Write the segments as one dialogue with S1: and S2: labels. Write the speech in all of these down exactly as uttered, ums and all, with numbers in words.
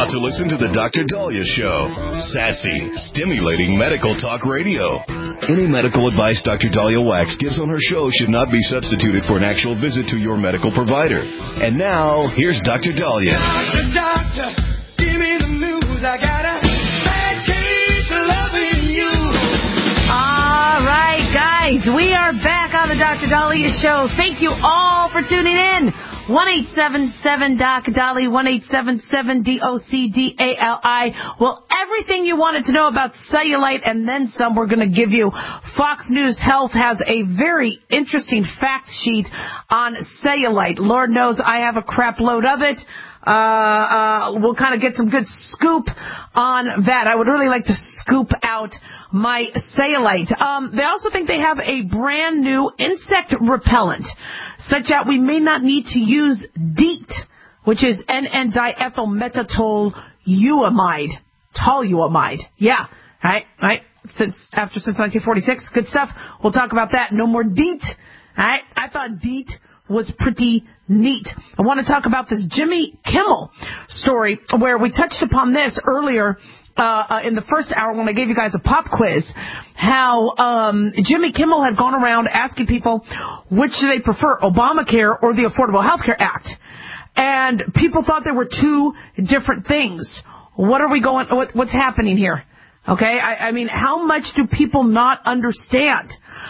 S1: about to listen to the Doctor Dahlia Show. Sassy, stimulating medical talk radio. Any medical advice Doctor Dahlia Wax gives on her show should not be substituted for an actual visit to your medical provider. And now, here's Doctor Dahlia.
S2: Doctor, doctor, give me the news. I got a bad case of loving you.
S3: All right, guys, we are back on the Doctor Dahlia Show. Thank you all for tuning in. one eight seven seven D O C D A L I, one eight seven seven D O C D A L I. Well, everything you wanted to know about cellulite and then some we're going to give you. Fox News Health has a very interesting fact sheet on cellulite. Lord knows I have a crap load of it. Uh, uh, we'll kind of get some good scoop on that. I would really like to scoop out my cellulite. Um, they also think they have a brand new insect repellent, such that we may not need to use DEET, which is N N diethylmetatoluamide. Toluamide. Yeah. Right, right. Since, after, since nineteen forty-six. Good stuff. We'll talk about that. No more DEET. Alright. I thought DEET was pretty neat. I want to talk about this Jimmy Kimmel story where we touched upon this earlier uh, uh, in the first hour when I gave you guys a pop quiz, how um, Jimmy Kimmel had gone around asking people which do they prefer, Obamacare or the Affordable Health Care Act. And people thought there were two different things. What are we going, what, what's happening here? Okay, I, I mean, how much do people not understand?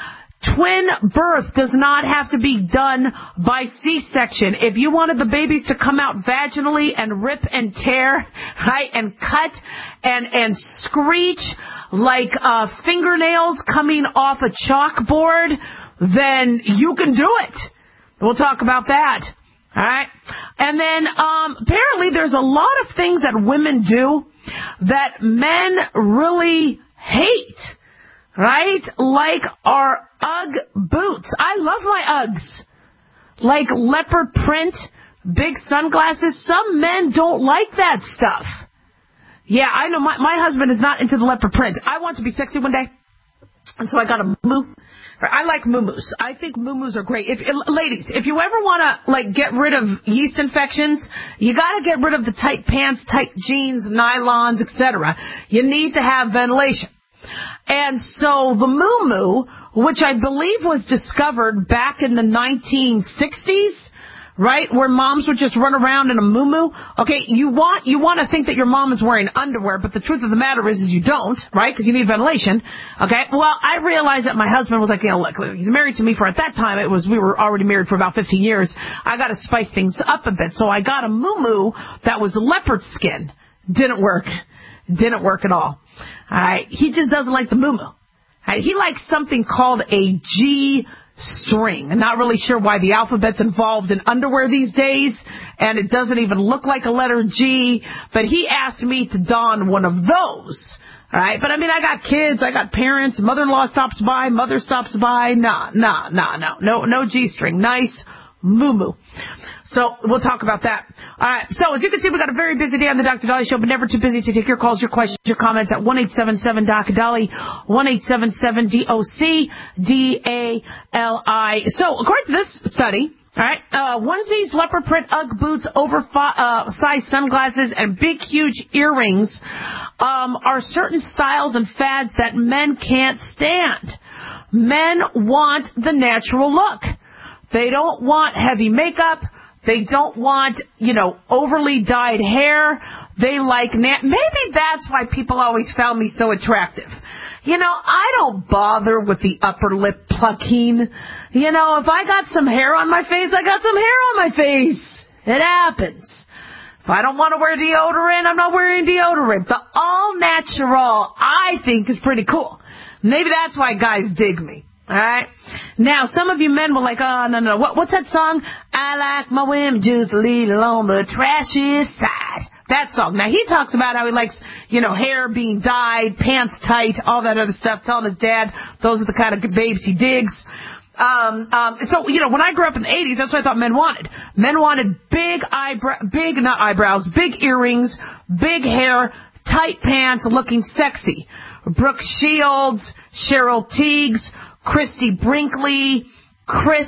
S3: Twin birth does not have to be done by C-section. If you wanted the babies to come out vaginally and rip and tear, right, and cut and and screech like uh, fingernails coming off a chalkboard, then you can do it. We'll talk about that. All right. And then um, apparently there's a lot of things that women do that men really hate. Right? Like our Ugg boots. I love my Uggs. Like leopard print, big sunglasses. Some men don't like that stuff. Yeah, I know my, my husband is not into the leopard print. I want to be sexy one day. And so I got a moo. I like moo-moos. I think moo-moos are great. If, ladies, if you ever want to, like, get rid of yeast infections, you got to get rid of the tight pants, tight jeans, nylons, et cetera. You need to have ventilation. And so the moo-moo, which I believe was discovered back in the nineteen sixties, right, where moms would just run around in a moo-moo. Okay, you want you want to think that your mom is wearing underwear, but the truth of the matter is, is you don't, right, because you need ventilation. Okay, well, I realized that my husband was like, you know, look, he's married to me for, at that time, it was, we were already married for about fifteen years. I got to spice things up a bit. So I got a moo-moo that was leopard skin. Didn't work. Didn't work at all. All right. He just doesn't like the moo-moo. All right. He likes something called a G-string. I'm not really sure why the alphabet's involved in underwear these days, and it doesn't even look like a letter G, but he asked me to don one of those. All right. But, I mean, I got kids. I got parents. Mother-in-law stops by. Mother stops by. Nah, nah, nah, no. No, no G-string. Nice moo-moo. So we'll talk about that. All right. So as you can see, we got a very busy day on the Doctor Dahlia Show, but never too busy to take your calls, your questions, your comments at one eight seven seven D O C D A L I, one eight seven seven D O C D A L I. So according to this study, all right, uh, onesies, leopard print, Ugg boots, oversized uh, sunglasses, and big, huge earrings um, are certain styles and fads that men can't stand. Men want the natural look. They don't want heavy makeup. They don't want, you know, overly dyed hair. They like, na- maybe that's why people always found me so attractive. You know, I don't bother with the upper lip plucking. You know, if I got some hair on my face, I got some hair on my face. It happens. If I don't want to wear deodorant, I'm not wearing deodorant. The all natural, I think, is pretty cool. Maybe that's why guys dig me. All right. Now, some of you men were like, oh, no, no. What, what's that song? I like my women just a little on the trashy side. That song. Now, he talks about how he likes, you know, hair being dyed, pants tight, all that other stuff, telling his dad those are the kind of babes he digs. Um, um, so, you know, when I grew up in the eighties, that's what I thought men wanted. Men wanted big eyebrow, big, not eyebrows, big earrings, big hair, tight pants, looking sexy. Brooke Shields, Cheryl Tiegs, Christy Brinkley, crisp,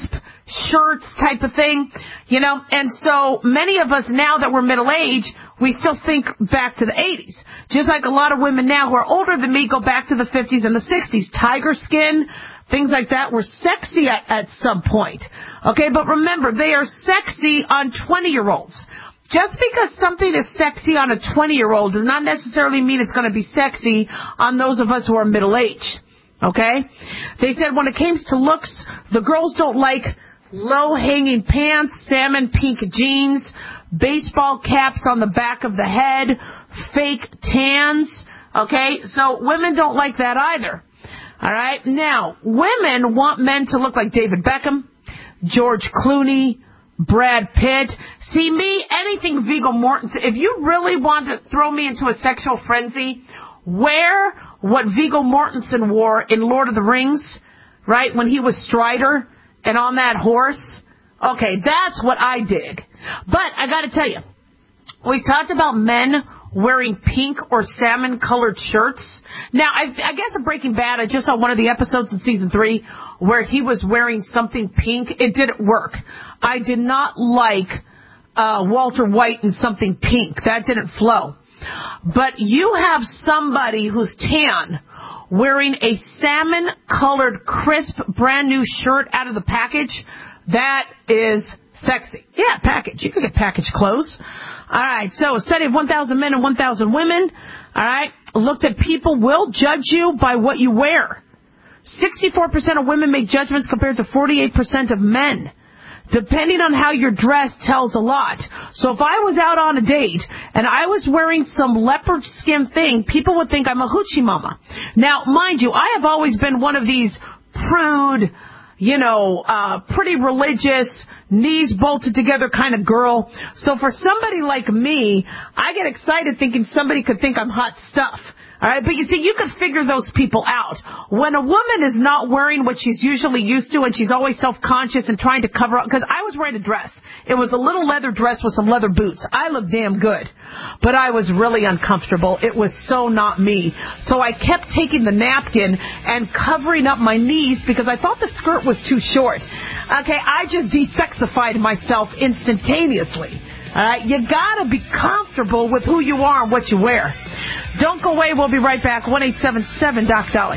S3: shirts type of thing, you know, and so many of us now that we're middle-aged, we still think back to the eighties. Just like a lot of women now who are older than me go back to the fifties and the sixties. Tiger skin, things like that were sexy at, at some point. Okay, but remember, they are sexy on twenty-year-olds. Just because something is sexy on a twenty-year-old does not necessarily mean it's going to be sexy on those of us who are middle-aged. Okay? They said when it comes to looks, the girls don't like low-hanging pants, salmon pink jeans, baseball caps on the back of the head, fake tans. Okay? So women don't like that either. All right? Now, women want men to look like David Beckham, George Clooney, Brad Pitt. See me, anything Viggo Mortensen. If you really want to throw me into a sexual frenzy, wear what Viggo Mortensen wore in Lord of the Rings, right, when he was Strider and on that horse. Okay, that's what I dig. But I got to tell you, we talked about men wearing pink or salmon-colored shirts. Now, I, I guess in Breaking Bad, I just saw one of the episodes in season three where he was wearing something pink. It didn't work. I did not like uh, Walter White in something pink. That didn't flow. But you have somebody who's tan wearing a salmon-colored, crisp, brand-new shirt out of the package. That is sexy. Yeah, package. You could get packaged clothes. All right, so a study of one thousand men and one thousand women, all right, looked at people will judge you by what you wear. sixty-four percent of women make judgments compared to forty-eight percent of men. Depending on how you're dressed tells a lot. So if I was out on a date and I was wearing some leopard skin thing, people would think I'm a hoochie mama. Now, mind you, I have always been one of these prude, you know, uh, pretty religious, knees bolted together kind of girl. So for somebody like me, I get excited thinking somebody could think I'm hot stuff. All right, but you see, you can figure those people out. When a woman is not wearing what she's usually used to and she's always self-conscious and trying to cover up, because I was wearing a dress. It was a little leather dress with some leather boots. I looked damn good, but I was really uncomfortable. It was so not me. So I kept taking the napkin and covering up my knees because I thought the skirt was too short. Okay, I just desexified myself instantaneously. All right, you gotta be comfortable with who you are and what you wear. Don't go away. We'll be right back. one eight seven seven Doc Dolly.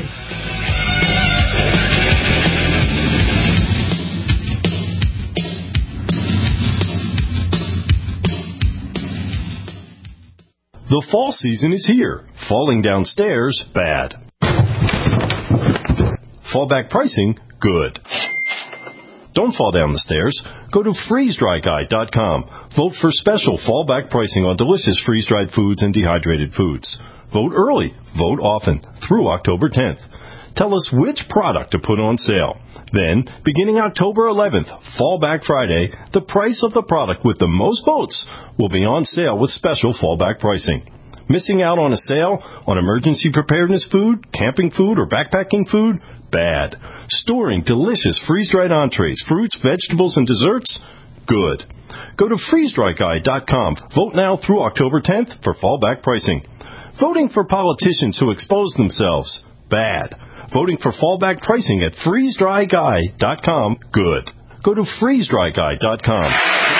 S4: The fall season is here. Falling downstairs, bad. Fallback pricing, good. Don't fall down the stairs. Go to freeze dry guy dot com. Vote for special fallback pricing on delicious freeze-dried foods and dehydrated foods. Vote early. Vote often. Through October tenth. Tell us which product to put on sale. Then, beginning October eleventh, Fallback Friday, the price of the product with the most votes will be on sale with special fallback pricing. Missing out on a sale on emergency preparedness food, camping food, or backpacking food? Bad. Storing delicious freeze-dried entrees, fruits, vegetables, and desserts? Good. Go to freeze dry guy dot com. Vote now through October tenth for fallback pricing. Voting for politicians who expose themselves? Bad. Voting for fallback pricing at freeze dry guy dot com? Good. Go to freeze dry guy dot com.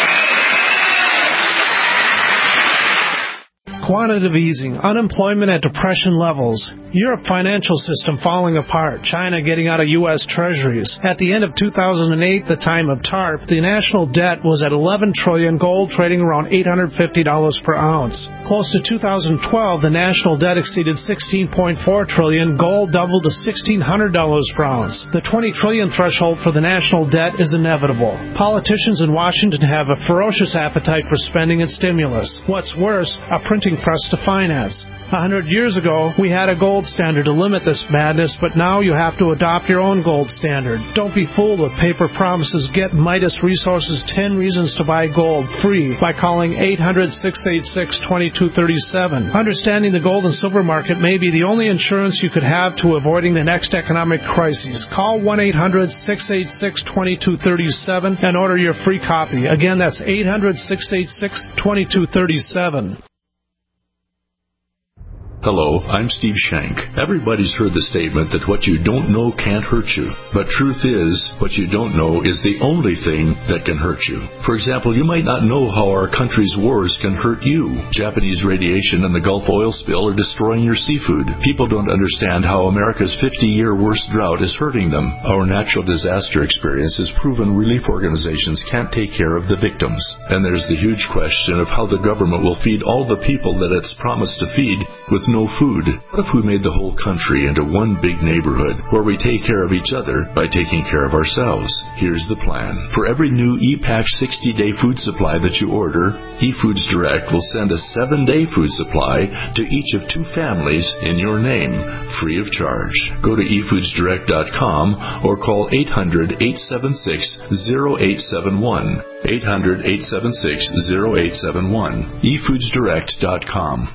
S5: Quantitative easing, unemployment at depression levels, Europe financial system falling apart, China getting out of U S treasuries. At the end of two thousand eight, the time of TARP, the national debt was at eleven trillion dollars, gold trading around eight hundred fifty dollars per ounce. Close to two thousand twelve, the national debt exceeded sixteen point four trillion dollars, gold doubled to sixteen hundred dollars per ounce. The twenty trillion dollars threshold for the national debt is inevitable. Politicians in Washington have a ferocious appetite for spending and stimulus. What's worse, a printing press to finance. A hundred years ago, we had a gold standard to limit this madness, but now you have to adopt your own gold standard. Don't be fooled with paper promises. Get Midas Resources ten Reasons to Buy Gold free by calling eight hundred, six eight six, two two three seven. Understanding the gold and silver market may be the only insurance you could have to avoiding the next economic crisis. Call one eight hundred, six eight six, two two three seven and order your free copy. Again, that's eight hundred, six eight six, two two three seven.
S6: Hello, I'm Steve Shank. Everybody's heard the statement that what you don't know can't hurt you. But truth is, what you don't know is the only thing that can hurt you. For example, you might not know how our country's wars can hurt you. Japanese radiation and the Gulf oil spill are destroying your seafood. People don't understand how America's fifty-year worst drought is hurting them. Our natural disaster experience has proven relief organizations can't take care of the victims. And there's the huge question of how the government will feed all the people that it's promised to feed with no food. What if we made the whole country into one big neighborhood where we take care of each other by taking care of ourselves? Here's the plan. For every new E-Patch sixty-day food supply that you order, eFoods Direct will send a seven-day food supply to each of two families in your name, free of charge. Go to e foods direct dot com or call eight hundred, eight seven six, zero eight seven one. eight hundred, eight seven six, zero eight seven one. e foods direct dot com.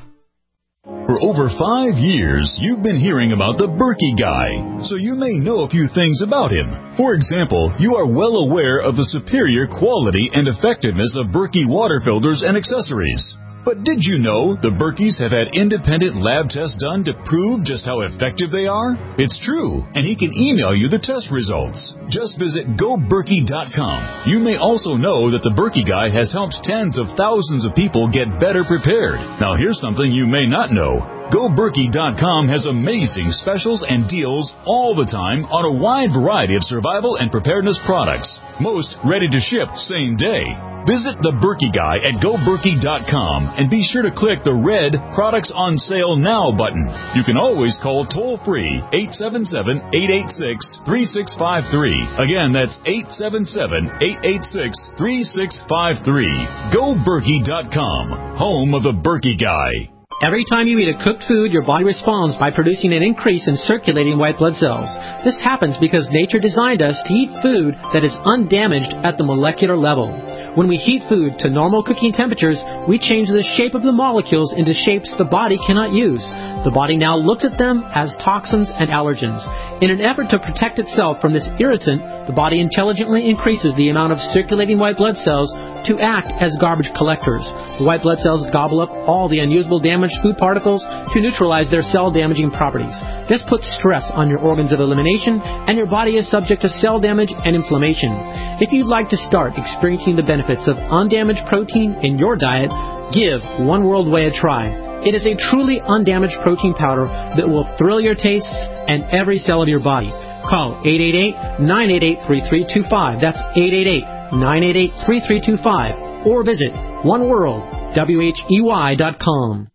S7: For over five years, you've been hearing about the Berkey Guy, so you may know a few things about him. For example, you are well aware of the superior quality and effectiveness of Berkey water filters and accessories. But did you know the Berkeys have had independent lab tests done to prove just how effective they are? It's true, and he can email you the test results. Just visit go berkey dot com. You may also know that the Berkey Guy has helped tens of thousands of people get better prepared. Now here's something you may not know. go berkey dot com has amazing specials and deals all the time on a wide variety of survival and preparedness products. Most ready to ship same day. Visit the Berkey Guy at go berkey dot com and be sure to click the red Products on Sale Now button. You can always call toll-free eight seven seven, eight eight six, three six five three. Again, that's eight seven seven, eight eight six, three six five three. go berkey dot com, home of the Berkey Guy.
S8: Every time you eat a cooked food, your body responds by producing an increase in circulating white blood cells. This happens because nature designed us to eat food that is undamaged at the molecular level. When we heat food to normal cooking temperatures, we change the shape of the molecules into shapes the body cannot use. The body now looks at them as toxins and allergens. In an effort to protect itself from this irritant, the body intelligently increases the amount of circulating white blood cells to act as garbage collectors. The white blood cells gobble up all the unusable damaged food particles to neutralize their cell-damaging properties. This puts stress on your organs of elimination, and your body is subject to cell damage and inflammation. If you'd like to start experiencing the benefits of undamaged protein in your diet, give One World Whey a try. It is a truly undamaged protein powder that will thrill your tastes and every cell of your body. Call eight eight eight, nine eight eight, three three two five. That's eight eight eight, nine eight eight, three three two five. Or visit one world whey dot com.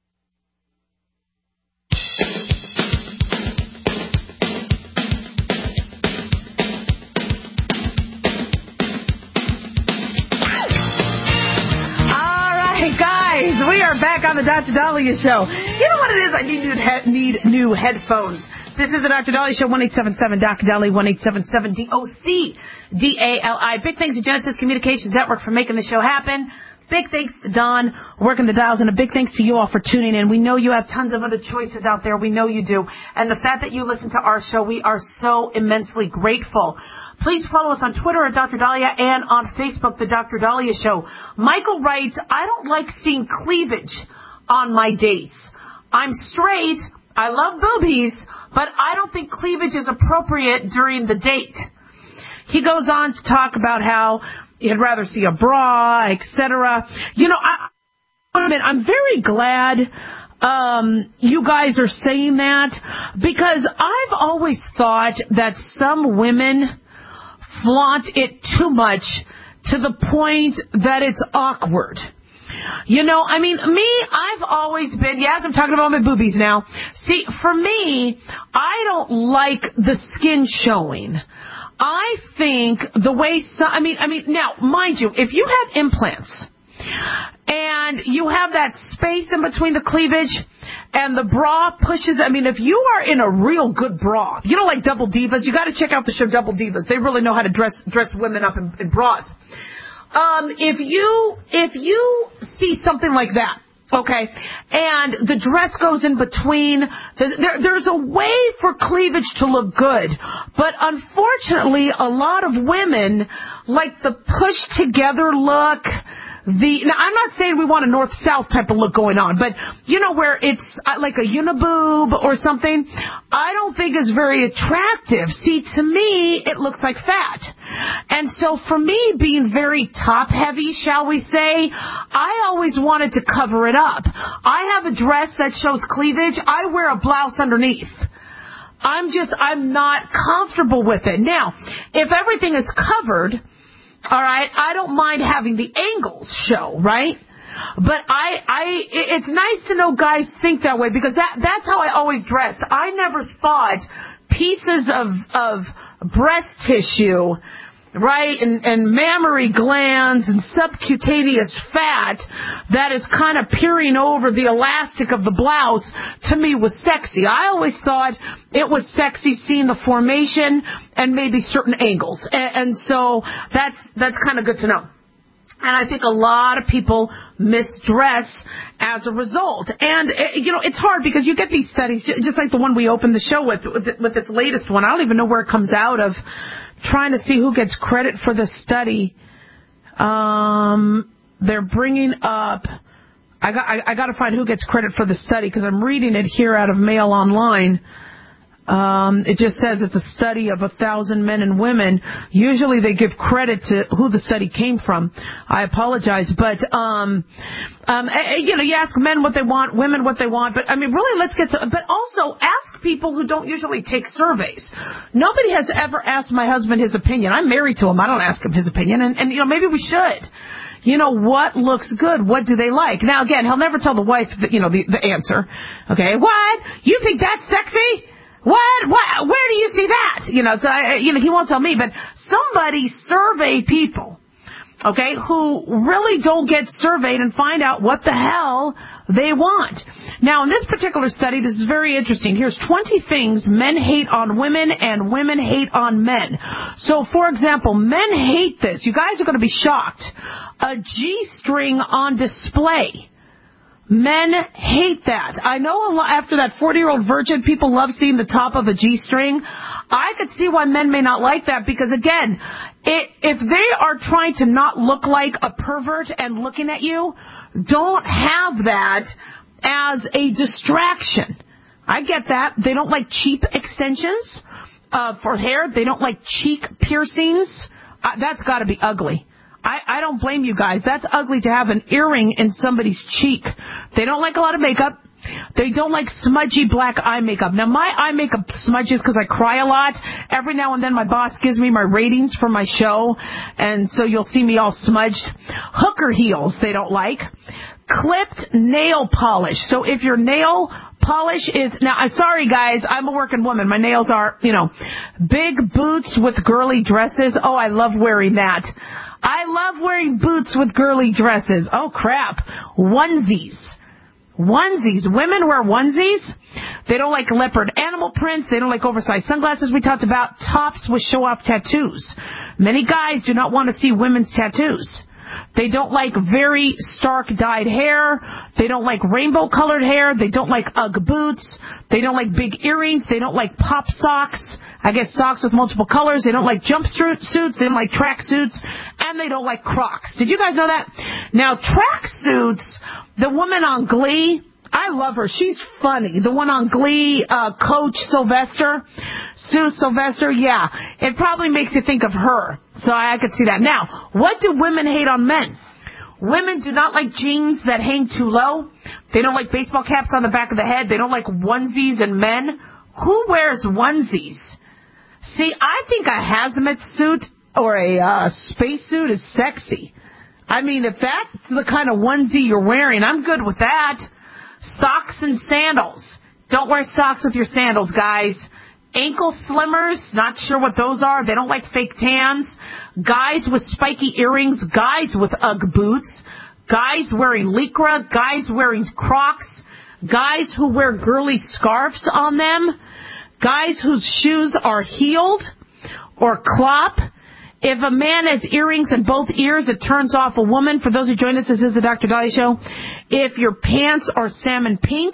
S3: We are back on the Doctor Dahlia Show. You know what it is? I need new, he- need new headphones. This is the Doctor Dahlia Show, one eight seven seven, D O C, Dahlia, one eight seven seven, D O C, D A L I. Big thanks to Genesis Communications Network for making the show happen. Big thanks to Don working the dials, and a big thanks to you all for tuning in. We know you have tons of other choices out there. We know you do. And the fact that you listen to our show, we are so immensely grateful. Please follow us on Twitter at Doctor Dahlia and on Facebook, The Doctor Dahlia Show. Michael writes, I don't like seeing cleavage on my dates. I'm straight. I love boobies, but I don't think cleavage is appropriate during the date. He goes on to talk about how he'd rather see a bra, et cetera. You know, I, I'm very glad um, you guys are saying that, because I've always thought that some women flaunt it too much to the point that it's awkward. You know, I mean, me, I've always been, yes, I'm talking about my boobies now. See, for me, I don't like the skin showing. I think the way, so, I mean, I mean, now, mind you, if you have implants and you have that space in between the cleavage and the bra pushes, I mean, if you are in a real good bra, you know, like Double Divas, you got to check out the show Double Divas. They really know how to dress dress women up in, in bras. Um, if you if you see something like that, okay, and the dress goes in between, there, there's a way for cleavage to look good, but unfortunately, a lot of women like the push together look, the, now I'm not saying we want a north-south type of look going on, but you know where it's like a uniboob or something, I don't think is very attractive. See, to me, it looks like fat. And so for me, being very top-heavy, shall we say, I always wanted to cover it up. I have a dress that shows cleavage. I wear a blouse underneath. I'm just, I'm not comfortable with it. Now, if everything is covered, all right, I don't mind having the angles show, right? But I, I, it's nice to know guys think that way because that, that's how I always dressed. I never thought pieces of, of breast tissue, right, and, and mammary glands and subcutaneous fat that is kind of peering over the elastic of the blouse, to me was sexy. I always thought it was sexy seeing the formation and maybe certain angles. And, and so that's, that's kind of good to know. And I think a lot of people misdress as a result. And, you know, it's hard because you get these studies, just like the one we opened the show with, with, with this latest one. I don't even know where it comes out of, trying to see who gets credit for the study. Um, they're bringing up, I got, I, I got to find who gets credit for the study because I'm reading it here out of Mail Online. Um, it just says it's a study of a thousand men and women. Usually they give credit to who the study came from. I apologize, but um, um, you know, you ask men what they want, women what they want, but I mean, really, let's get to. But also ask people who don't usually take surveys. Nobody has ever asked my husband his opinion. I'm married to him. I don't ask him his opinion, and, and you know, maybe we should. You know, what looks good? What do they like? Now, again, he'll never tell the wife, the, you know, the, the answer. Okay, what? You think that's sexy? What? What? Where do you see that? You know, so I, you know, he won't tell me, but somebody survey people, okay, who really don't get surveyed and find out what the hell they want. Now, in this particular study, this is very interesting. Here's twenty things men hate on women and women hate on men. So, for example, men hate this. You guys are going to be shocked. A G-string on display. Men hate that. I know after that forty-year-old virgin, people love seeing the top of a G-string. I could see why men may not like that because, again, it, if they are trying to not look like a pervert and looking at you, don't have that as a distraction. I get that. They don't like cheap extensions uh, for hair. They don't like cheek piercings. Uh, that's got to be ugly. I, I don't blame you guys. That's ugly to have an earring in somebody's cheek. They don't like a lot of makeup. They don't like smudgy black eye makeup. Now, my eye makeup smudges because I cry a lot. Every now and then my boss gives me my ratings for my show, and so you'll see me all smudged. Hooker heels they don't like. Clipped nail polish. So if your nail polish is... Now, I'm sorry, guys. I'm a working woman. My nails are, you know, big boots with girly dresses. Oh, I love wearing that. I love wearing boots with girly dresses. Oh, crap. Onesies. Onesies. Women wear onesies. They don't like leopard animal prints. They don't like oversized sunglasses we talked about. Tops with show-off tattoos. Many guys do not want to see women's tattoos. They don't like very stark dyed hair. They don't like rainbow-colored hair. They don't like Ugg boots. They don't like big earrings. They don't like pop socks. I guess socks with multiple colors. They don't like jumpsuits. They don't like track suits. And they don't like Crocs. Did you guys know that? Now, track suits, the woman on Glee, I love her. She's funny. The one on Glee, uh, Coach Sylvester, Sue Sylvester, yeah. It probably makes you think of her. So I could see that. Now, what do women hate on men? Women do not like jeans that hang too low. They don't like baseball caps on the back of the head. They don't like onesies in men. Who wears onesies? See, I think a hazmat suit or a uh, space suit is sexy. I mean, if that's the kind of onesie you're wearing, I'm good with that. Socks and sandals. Don't wear socks with your sandals, guys. Ankle slimmers, not sure what those are. They don't like fake tans. Guys with spiky earrings. Guys with Ugg boots. Guys wearing Lycra. Guys wearing Crocs. Guys who wear girly scarves on them. Guys whose shoes are heeled or clop. If a man has earrings in both ears, it turns off a woman. For those who join us, this is the Doctor Dahlia Show. If your pants are salmon pink,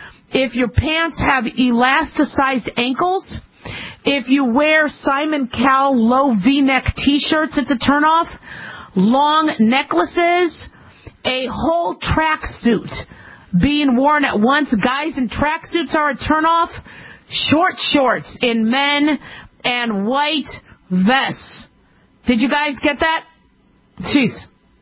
S3: if your pants have elasticized ankles, if you wear Simon Cowell low V-neck T-shirts, it's a turnoff. Long necklaces, a whole tracksuit being worn at once. Guys in tracksuits are a turnoff. Short shorts in men and white vests. Did you guys get that? Jeez.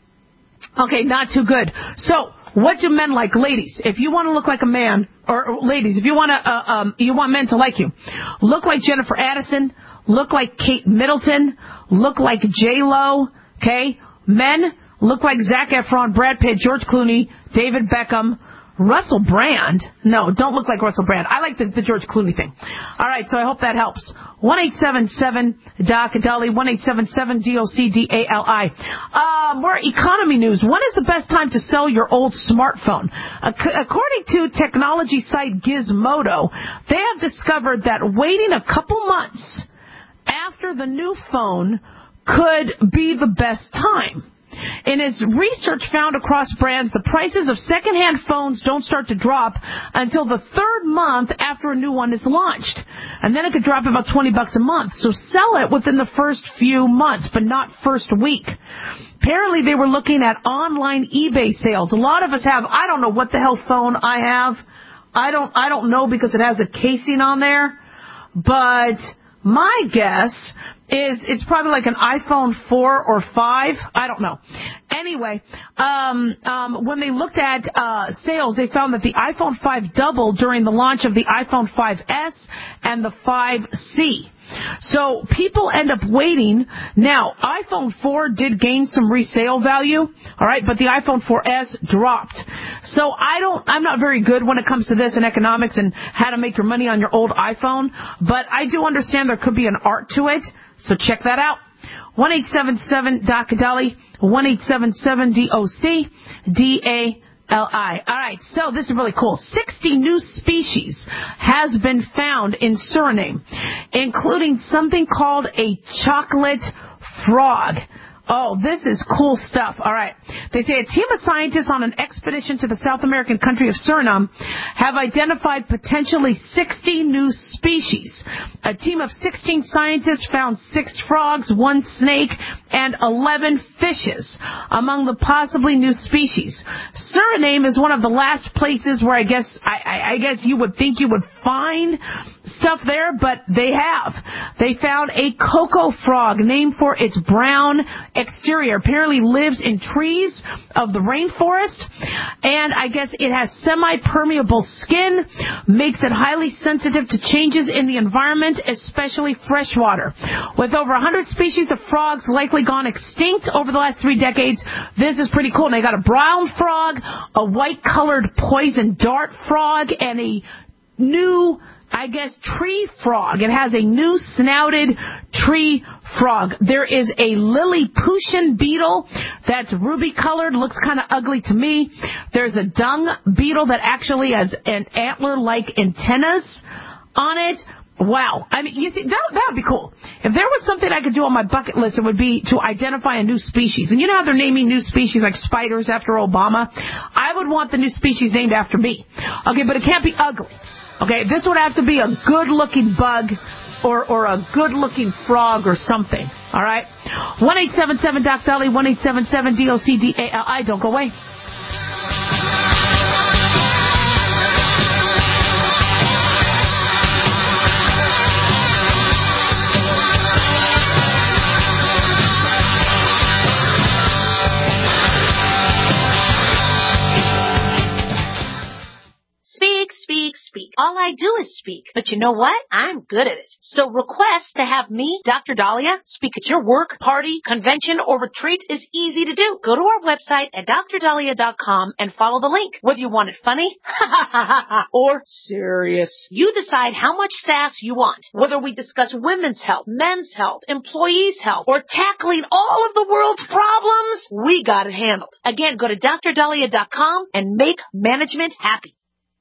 S3: Okay, not too good. So, what do men like? Ladies, if you want to look like a man, or, or ladies, if you want to, uh, um, you want men to like you, look like Jennifer Aniston, look like Kate Middleton, look like J-Lo, okay? Men, look like Zac Efron, Brad Pitt, George Clooney, David Beckham, Russell Brand. No, don't look like Russell Brand. I like the, the George Clooney thing. All right, so I hope that helps. one eight seven seven D O C D A L I, one eight seven seven D O C D A L I. Uh, more economy news. When is the best time to sell your old smartphone? Ac- according to technology site Gizmodo, they have discovered that waiting a couple months after the new phone could be the best time. In its research found across brands, the prices of secondhand phones don't start to drop until the third month after a new one is launched. And then it could drop about twenty bucks a month. So sell it within the first few months, but not first week. Apparently they were looking at online eBay sales. A lot of us have, I don't know what the hell phone I have. I don't, I don't know because it has a casing on there. But my guess is it's probably like an iPhone four or five. I don't know. Anyway, um, um, when they looked at uh, sales, they found that the iPhone five doubled during the launch of the iPhone five S and the five C. So people end up waiting. Now, iPhone four did gain some resale value, all right, but the iPhone four S dropped. So I don't, I'm not very good when it comes to this and economics and how to make your money on your old iPhone, but I do understand there could be an art to it. So check that out. one eight seven seven D O C D A L I, one eight seven seven D O C D A L I. All right, so this is really cool. sixty new species has been found in Suriname, including something called a chocolate frog. Oh, this is cool stuff. All right. They say a team of scientists on an expedition to the South American country of Suriname have identified potentially sixty new species. A team of sixteen scientists found six frogs, one snake, and eleven fishes among the possibly new species. Suriname is one of the last places where I guess I, I, I guess you would think you would find stuff there, but they have. They found a cocoa frog named for its brown exterior. Apparently lives in trees of the rainforest, and I guess it has semi-permeable skin, makes it highly sensitive to changes in the environment, especially fresh water. With over one hundred species of frogs likely gone extinct over the last three decades, this is pretty cool. And they got a brown frog, a white-colored poison dart frog, and a new, I guess, tree frog. It has a new snouted tree frog. There is a Lilliputian beetle that's ruby-colored, looks kind of ugly to me. There's a dung beetle that actually has an antler-like antennas on it. Wow. I mean, you see, that, that would be cool. If there was something I could do on my bucket list, it would be to identify a new species. And you know how they're naming new species like spiders after Obama? I would want the new species named after me. Okay, but it can't be ugly. Okay, this would have to be a good-looking bug or or a good-looking frog or something. All right? one eight seven seven D O C D A L I, one eight seven seven D O C D A L I. Don't go away.
S9: Speak, speak. All I do is speak. But you know what? I'm good at it. So request to have me, Doctor Dahlia, speak at your work, party, convention, or retreat is easy to do. Go to our website at D R dahlia dot com and follow the link. Whether you want it funny or serious, you decide how much sass you want. Whether we discuss women's health, men's health, employees' health, or tackling all of the world's problems, we got it handled. Again, go to D R dahlia dot com and make management happy.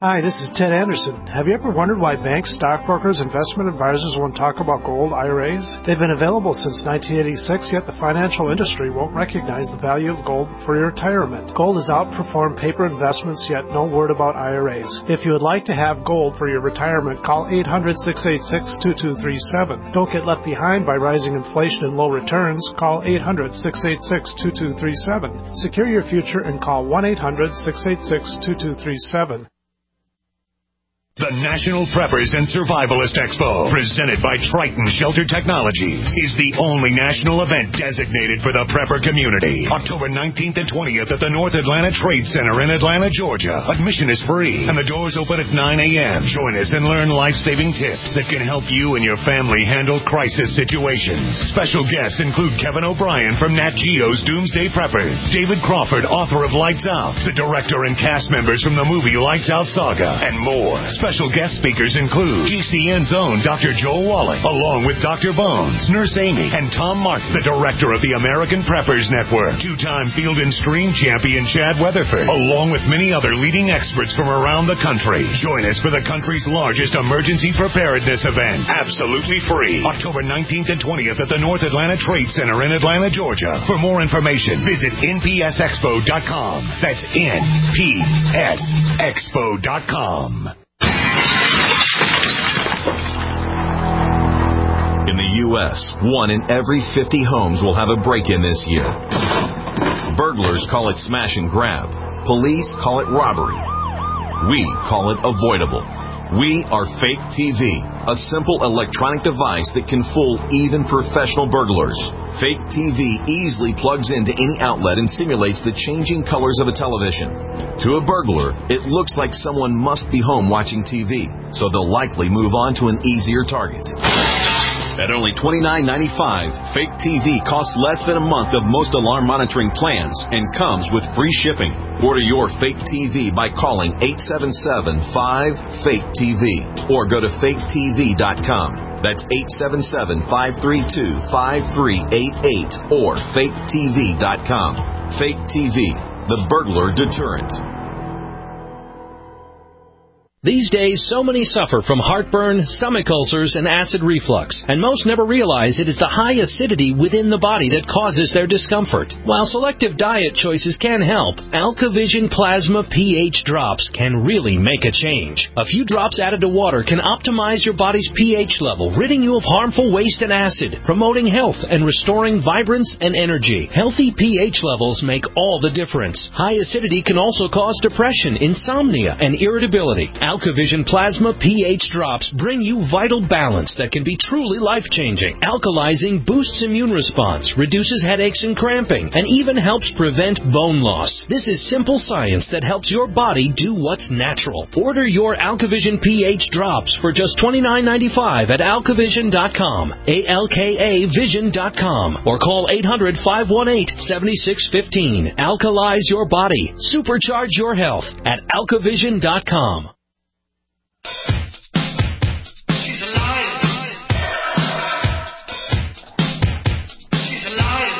S5: Hi, this is Ted Anderson. Have you ever wondered why banks, stockbrokers, investment advisors won't talk about gold I R As? They've been available since nineteen eighty-six, yet the financial industry won't recognize the value of gold for your retirement. Gold has outperformed paper investments, yet no word about I R As. If you would like to have gold for your retirement, call eight hundred, six eight six, two two three seven. Don't get left behind by rising inflation and low returns. Call eight hundred, six eight six, two two three seven. Secure your future and call one eight hundred, six eight six, two two three seven.
S10: The National Preppers and Survivalist Expo, presented by Triton Shelter Technologies, is the only national event designated for the prepper community. October nineteenth and twentieth at the North Atlanta Trade Center in Atlanta, Georgia. Admission is free, and the doors open at nine a.m. Join us and learn life-saving tips that can help you and your family handle crisis situations. Special guests include Kevin O'Brien from Nat Geo's Doomsday Preppers, David Crawford, author of Lights Out, the director and cast members from the movie Lights Out Saga, and more. Special guest speakers include G C N's own Doctor Joel Wallach, along with Doctor Bones, Nurse Amy, and Tom Martin, the director of the American Preppers Network, two-time Field and Stream champion Chad Weatherford, along with many other leading experts from around the country. Join us for the country's largest emergency preparedness event, absolutely free, October nineteenth and twentieth at the North Atlanta Trade Center in Atlanta, Georgia. For more information, visit N P S expo dot com. That's N P S expo dot com.
S11: In the U S, one in every fifty homes will have a break-in this year. Burglars call it smash and grab. Police call it robbery. We call it avoidable. We are Fake T V, a simple electronic device that can fool even professional burglars. Fake T V easily plugs into any outlet and simulates the changing colors of a television. To a burglar, it looks like someone must be home watching T V, so they'll likely move on to an easier target. At only twenty-nine ninety-five, Fake T V costs less than a month of most alarm monitoring plans and comes with free shipping. Order your Fake T V by calling eight seven seven, five, fake T V or go to fake T V dot com. That's eight seven seven, five three two, five three eight eight or fake T V dot com. Fake T V, the burglar deterrent.
S12: These days, so many suffer from heartburn, stomach ulcers, and acid reflux, and most never realize it is the high acidity within the body that causes their discomfort. While selective diet choices can help, AlkaVision Plasma pH drops can really make a change. A few drops added to water can optimize your body's pH level, ridding you of harmful waste and acid, promoting health and restoring vibrance and energy. Healthy pH levels make all the difference. High acidity can also cause depression, insomnia, and irritability. AlkaVision Plasma pH drops bring you vital balance that can be truly life-changing. Alkalizing boosts immune response, reduces headaches and cramping, and even helps prevent bone loss. This is simple science that helps your body do what's natural. Order your AlkaVision pH drops for just twenty-nine ninety-five at alkavision dot com, A L K A vision dot com, or call eight hundred, five one eight, seven six one five. Alkalize your body. Supercharge your health at alkavision dot com.
S2: She's a liar. She's a liar.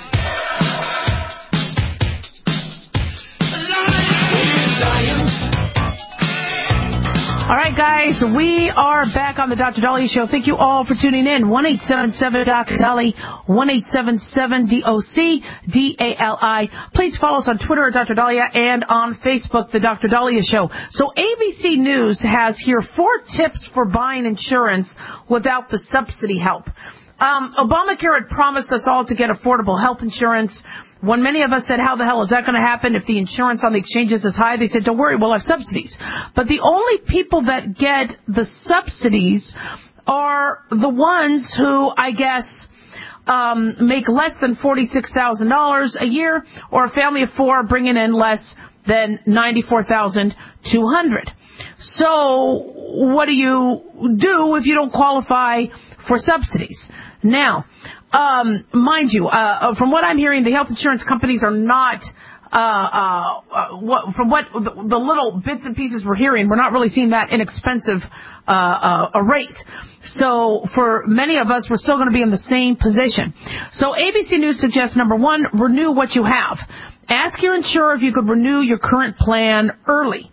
S3: All right, guys, we are back on the Doctor Dahlia Show. Thank you all for tuning in. one eight seven seven D O C Dali, one eight seven seven D O C D A L I. Please follow us on Twitter at Doctor Dahlia and on Facebook, the Doctor Dahlia Show. So A B C News has here four tips for buying insurance without the subsidy help. Um, Obamacare had promised us all to get affordable health insurance. When many of us said, how the hell is that going to happen if the insurance on the exchanges is high? They said, don't worry, we'll have subsidies. But the only people that get the subsidies are the ones who, I guess, um, make less than forty-six thousand dollars a year, or a family of four bringing in less than ninety-four thousand two hundred dollars. So what do you do if you don't qualify for subsidies? Now, um, mind you, uh, from what I'm hearing, the health insurance companies are not, uh, uh, uh what, from what the, the little bits and pieces we're hearing, we're not really seeing that inexpensive, uh, uh, a rate. So for many of us, we're still going to be in the same position. So A B C News suggests, number one, renew what you have. Ask your insurer if you could renew your current plan early.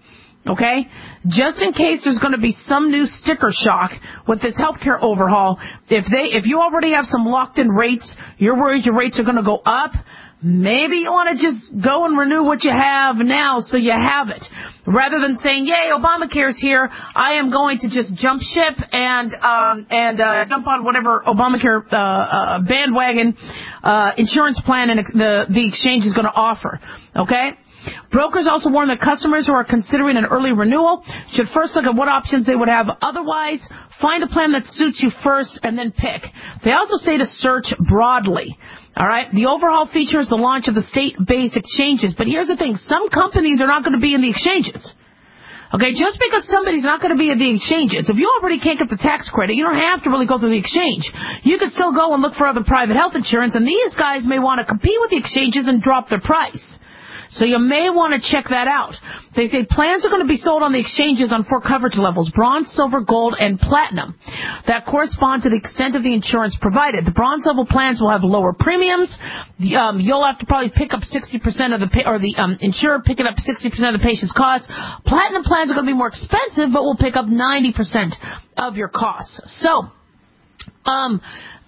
S3: Okay? Just in case there's going to be some new sticker shock with this healthcare overhaul, if they, if you already have some locked-in rates, you're worried your rates are going to go up, maybe you want to just go and renew what you have now so you have it. Rather than saying, yay, Obamacare's here, I am going to just jump ship and um, and uh, jump on whatever Obamacare uh, uh, bandwagon uh, insurance plan and the, the exchange is going to offer. Okay? Brokers also warn that customers who are considering an early renewal should first look at what options they would have otherwise, find a plan that suits you first, and then pick. They also say to search broadly. All right? The overhaul features the launch of the state-based exchanges, but here's the thing. Some companies are not going to be in the exchanges. Okay, just because somebody's not going to be in the exchanges, if you already can't get the tax credit, you don't have to really go through the exchange. You can still go and look for other private health insurance, and these guys may want to compete with the exchanges and drop their price. So you may want to check that out. They say plans are going to be sold on the exchanges on four coverage levels, bronze, silver, gold, and platinum, that correspond to the extent of the insurance provided. The bronze level plans will have lower premiums. The, um, you'll have to probably pick up sixty percent of the, pa- or the um, insurer picking up sixty percent of the patient's costs. Platinum plans are going to be more expensive, but will pick up ninety percent of your costs. So, um...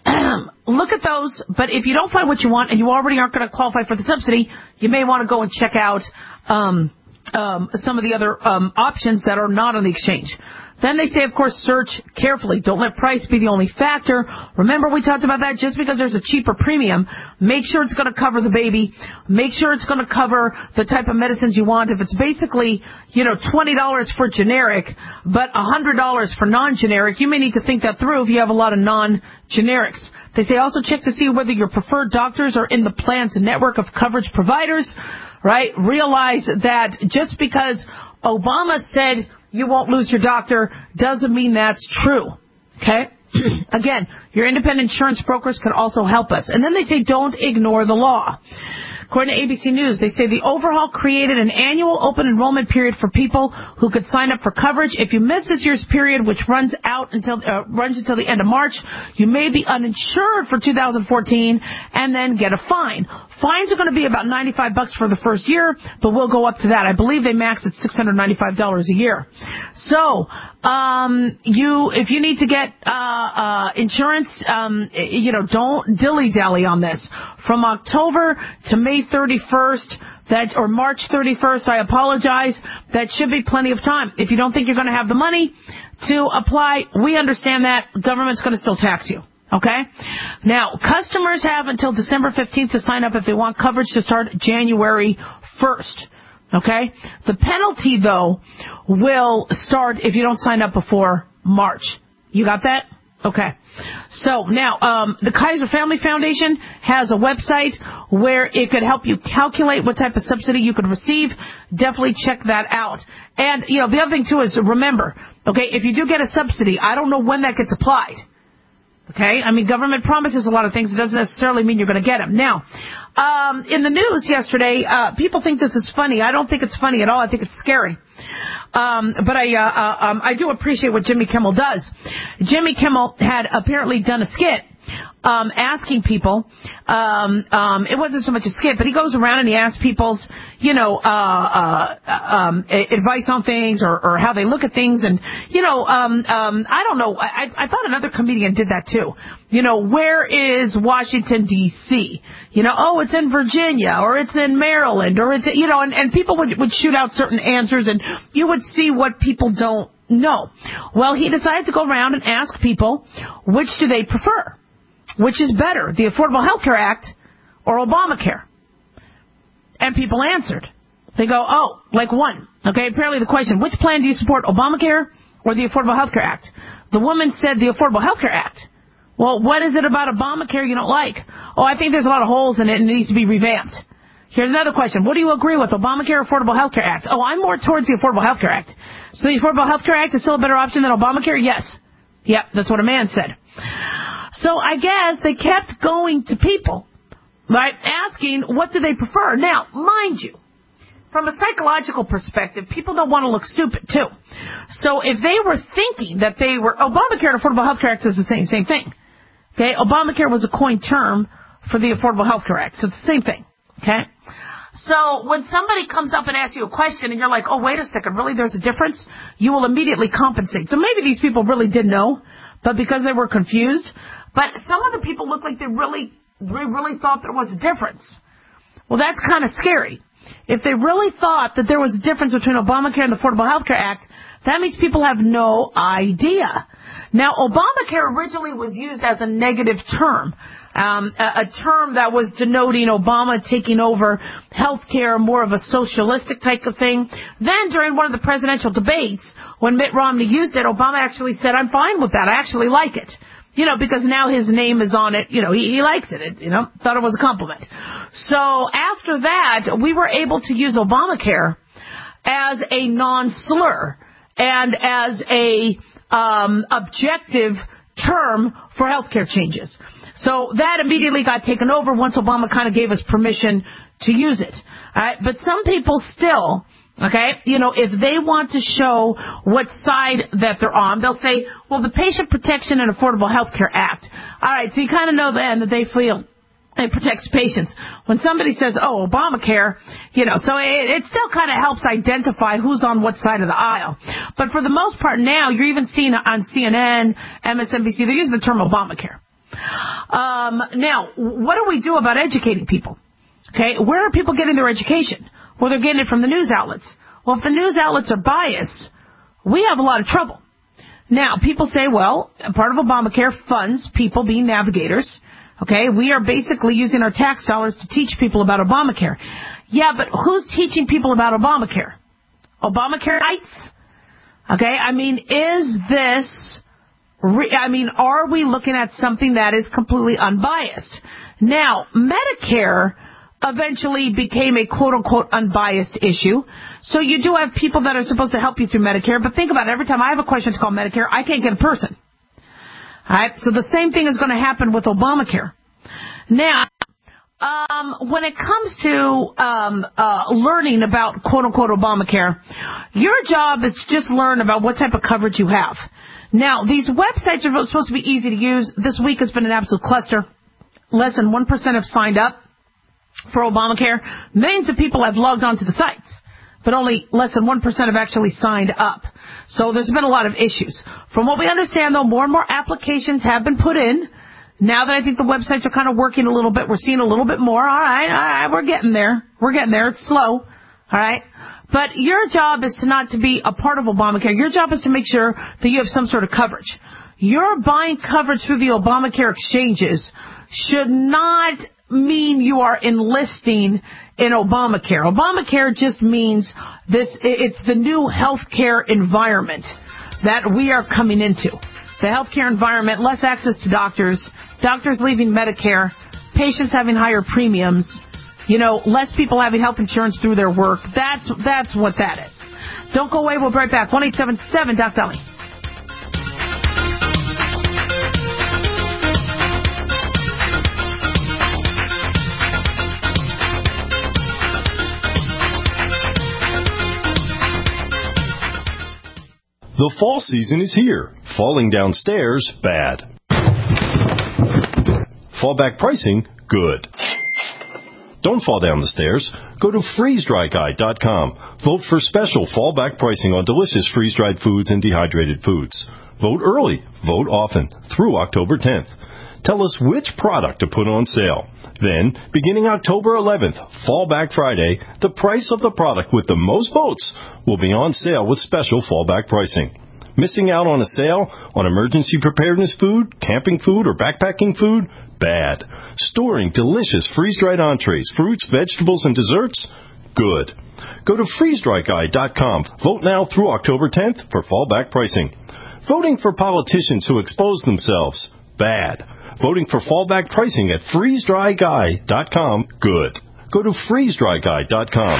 S3: look at those, but if you don't find what you want and you already aren't going to qualify for the subsidy, you may want to go and check out um, um, some of the other um, options that are not on the exchange. Then they say, of course, search carefully. Don't let price be the only factor. Remember, we talked about that. Just because there's a cheaper premium, make sure it's going to cover the baby. Make sure it's going to cover the type of medicines you want. If it's basically, you know, twenty dollars for generic, but one hundred dollars for non-generic, you may need to think that through if you have a lot of non-generics. They say also check to see whether your preferred doctors are in the plan's network of coverage providers, right? Realize that just because Obama said you won't lose your doctor doesn't mean that's true. Okay? Again, your independent insurance brokers can also help us. And then they say don't ignore the law. According to A B C News, they say the overhaul created an annual open enrollment period for people who could sign up for coverage. If you miss this year's period, which runs out until uh, runs until the end of March, you may be uninsured for two thousand fourteen and then get a fine. Fines are going to be about ninety-five bucks for the first year, but we'll go up to that. I believe they max at six hundred ninety-five dollars a year. So, um, you, if you need to get, uh, uh, insurance, um, you know, don't dilly-dally on this. From October to May thirty-first, that, or March thirty-first, I apologize, that should be plenty of time. If you don't think you're going to have the money to apply, we understand that. Government's going to still tax you. Okay? Now, customers have until December fifteenth to sign up if they want coverage to start January first. Okay? The penalty, though, will start if you don't sign up before March. You got that? Okay. So, now, um, the Kaiser Family Foundation has a website where it could help you calculate what type of subsidy you could receive. Definitely check that out. And, you know, the other thing, too, is remember, okay, if you do get a subsidy, I don't know when that gets applied. Okay? I mean, government promises a lot of things. It doesn't necessarily mean you're going to get them. Now, um, in the news yesterday, uh, people think this is funny. I don't think it's funny at all. I think it's scary. Um, but I, uh, uh, um, I do appreciate what Jimmy Kimmel does. Jimmy Kimmel had apparently done a skit, um, asking people, um, um, it wasn't so much a skit, but he goes around and he asks people's, you know, uh, uh, um, advice on things or, or how they look at things. And, you know, um, um, I don't know. I, I thought another comedian did that too. You know, where is Washington, D C? You know, oh, it's in Virginia or it's in Maryland or it's, you know, and, and people would, would shoot out certain answers and you would see what people don't know. Well, he decided to go around and ask people, which do they prefer? Which is better, the Affordable Health Care Act or Obamacare? And people answered. They go, oh, like one. Okay, apparently the question, which plan do you support, Obamacare or the Affordable Health Care Act? The woman said the Affordable Health Care Act. Well, what is it about Obamacare you don't like? Oh, I think there's a lot of holes in it and it needs to be revamped. Here's another question. What do you agree with, Obamacare or Affordable Health Care Act? Oh, I'm more towards the Affordable Health Care Act. So the Affordable Health Care Act is still a better option than Obamacare? Yes. Yep, that's what a man said. So I guess they kept going to people, right, asking what do they prefer. Now, mind you, from a psychological perspective, people don't want to look stupid, too. So if they were thinking that they were, Obamacare and Affordable Health Care Act is the same, same thing. Okay, Obamacare was a coined term for the Affordable Health Care Act, so it's the same thing. Okay? So when somebody comes up and asks you a question and you're like, oh, wait a second, really there's a difference? You will immediately compensate. So maybe these people really did know, but because they were confused. But some of the people look like they really, they really thought there was a difference. Well, that's kind of scary. If they really thought that there was a difference between Obamacare and the Affordable Health Care Act, that means people have no idea. Now, Obamacare originally was used as a negative term, um, a, a term that was denoting Obama taking over health care, more of a socialistic type of thing. Then, during one of the presidential debates, when Mitt Romney used it, Obama actually said, I'm fine with that. I actually like it. You know, because now his name is on it. You know, he, he likes it. it. You know, thought it was a compliment. So after that, we were able to use Obamacare as a non-slur and as a um, objective term for healthcare changes. So that immediately got taken over once Obama kind of gave us permission to use it. All right, but some people still. Okay, you know, if they want to show what side that they're on, they'll say, well, the Patient Protection and Affordable Health Care Act. All right, so you kind of know then that they feel it protects patients. When somebody says, oh, Obamacare, you know, so it, it still kind of helps identify who's on what side of the aisle. But for the most part now, you're even seeing on C N N, M S N B C, they're using the term Obamacare. Um, now, what do we do about educating people? Okay, where are people getting their education? Well, they're getting it from the news outlets. Well, if the news outlets are biased, we have a lot of trouble. Now, people say, well, part of Obamacare funds people being navigators. Okay, we are basically using our tax dollars to teach people about Obamacare. Yeah, but who's teaching people about Obamacare? Obamacare-ites? Okay, I mean, is this, re- I mean, are we looking at something that is completely unbiased? Now, Medicare eventually became a quote-unquote unbiased issue. So you do have people that are supposed to help you through Medicare, but think about it. Every time I have a question to call Medicare, I can't get a person. All right? So the same thing is going to happen with Obamacare. Now, um, when it comes to um, uh, learning about quote-unquote Obamacare, your job is to just learn about what type of coverage you have. Now, these websites are supposed to be easy to use. This week has been an absolute cluster. Less than one percent have signed up for Obamacare. Millions of people have logged on to the sites, but only less than one percent have actually signed up. So there's been a lot of issues. From what we understand, though, more and more applications have been put in. Now that I think the websites are kind of working a little bit, we're seeing a little bit more. All right, all right, we're getting there. We're getting there. It's slow. All right. But your job is to not to be a part of Obamacare. Your job is to make sure that you have some sort of coverage. Your buying coverage through the Obamacare exchanges should not mean you are enlisting in Obamacare. Obamacare just means this, it's the new healthcare environment that we are coming into. The healthcare environment, less access to doctors, doctors leaving Medicare, patients having higher premiums, you know, less people having health insurance through their work. That's, that's what that is. Don't go away. We'll be right back. one eight seven seven Doc Dolly.
S4: The fall season is here. Falling downstairs, bad. Fallback pricing, good. Don't fall down the stairs. Go to freeze dry guy dot com. Vote for special fallback pricing on delicious freeze-dried foods and dehydrated foods. Vote early. Vote often. Through October tenth. Tell us which product to put on sale. Then, beginning October eleventh, Fallback Friday, the price of the product with the most votes will be on sale with special fallback pricing. Missing out on a sale on emergency preparedness food, camping food, or backpacking food? Bad. Storing delicious freeze-dried entrees, fruits, vegetables, and desserts? Good. Go to freeze dry guy dot com. Vote now through October tenth for fallback pricing. Voting for politicians who expose themselves? Bad. Voting for fallback pricing at freeze dry guy dot com? Good. Go to freeze dry guy dot com.